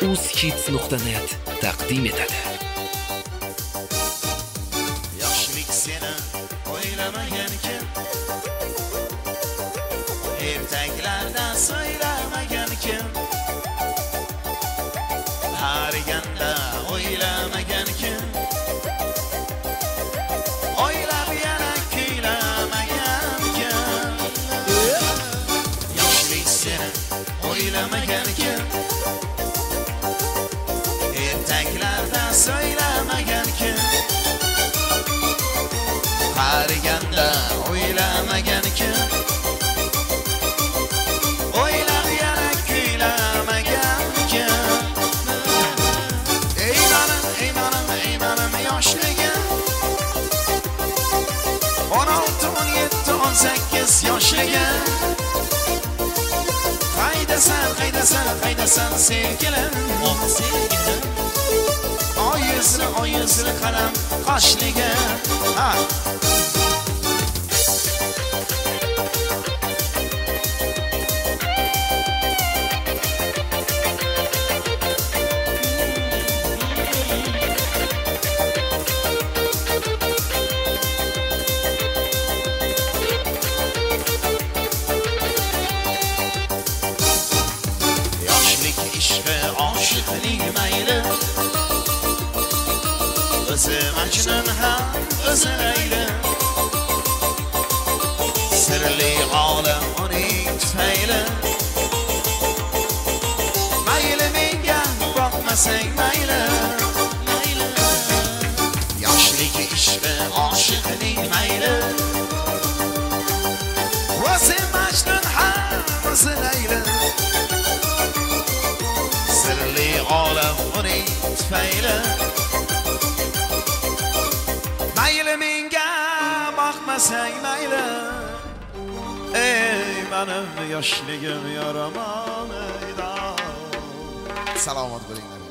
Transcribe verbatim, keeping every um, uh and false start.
uzkids nuqta net taqdim etadi. Yoshlik seni o'ylamagan kim, ertaklarda so'ylamagan kim, qariganda o'ylamagan kim, o'ylab yana kuylamagan kim. Yoshlik seni o'ylamagan kim, ertaklarda so'ylamagan kim, qariganda o'ylamagan kim, o'ylab yana kuylamagan kim. Ey menim, ey menim, ey menim yoshligim, o'n olti, o'n yetti, o'n sakkiz yoshligim. Qaydasan, qaydasan, qaydasan sevgilim, oh sevgilim. Oy yuzli, oy yuzli qalam qoshligim. Ha. O'zi Majnun ham o'zi Layla, sirli olam uning tufayli. Mayli menga boqmasang mayli, mayli. Yoshlik ishqi oshiqning mayli, o'zi Majnun ham o'zi Layla, sirli olam uning tufayli. Mayli menga boqmasang mayli, ey menim yoshligim yoramon ey. Salomat bo'linglar.